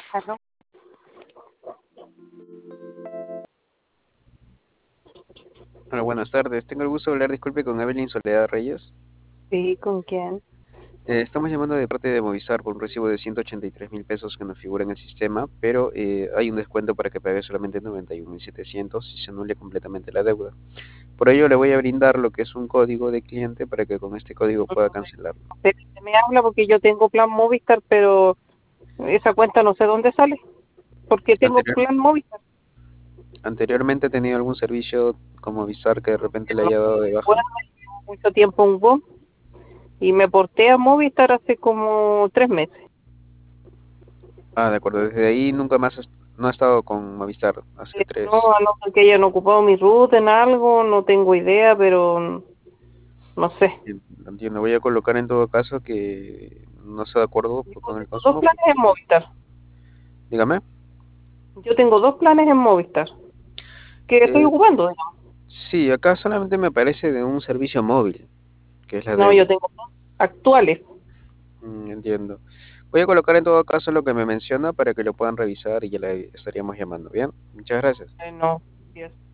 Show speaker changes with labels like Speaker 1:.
Speaker 1: Aló.
Speaker 2: Hola, buenas tardes. Tengo el gusto de hablar, disculpe, con Evelyn Soledad Reyes.
Speaker 1: Sí, ¿con quién?
Speaker 2: Estamos llamando de parte de Movistar por un recibo de 183.000 pesos que nos figura en el sistema, pero hay un descuento para que pague solamente 91.700 y se anule completamente la deuda. Por ello le voy a brindar lo que es un código de cliente para que con este código pueda cancelarlo.
Speaker 1: Usted me habla porque yo tengo plan Movistar, pero esa cuenta no sé dónde sale, porque tengo
Speaker 2: Anterior-
Speaker 1: plan Movistar.
Speaker 2: Anteriormente ha tenido algún servicio con Movistar que de repente le
Speaker 1: No
Speaker 2: haya dado de baja.
Speaker 1: recuerdo, llevo mucho tiempo en Go y me porté a Movistar hace como 3 meses.
Speaker 2: Ah, de acuerdo. Desde ahí nunca más no ha estado con Movistar, hace
Speaker 1: No,
Speaker 2: tres.
Speaker 1: a no ser que hayan ocupado mi ruta en algo, no tengo idea, pero no sé.
Speaker 2: Entiendo, voy a colocar en todo caso que no está de acuerdo
Speaker 1: Yo
Speaker 2: con el
Speaker 1: tengo dos
Speaker 2: consumo.
Speaker 1: planes en Movistar.
Speaker 2: Dígame.
Speaker 1: Yo tengo dos planes en Movistar que estoy
Speaker 2: Eh,
Speaker 1: ocupando, digamos.
Speaker 2: sí, acá solamente me aparece de un servicio móvil, que es la
Speaker 1: No, yo
Speaker 2: demo.
Speaker 1: tengo dos actuales.
Speaker 2: Entiendo. Voy a colocar en todo caso lo que me menciona para que lo puedan revisar y ya le estaríamos llamando. Bien, muchas gracias.
Speaker 1: No.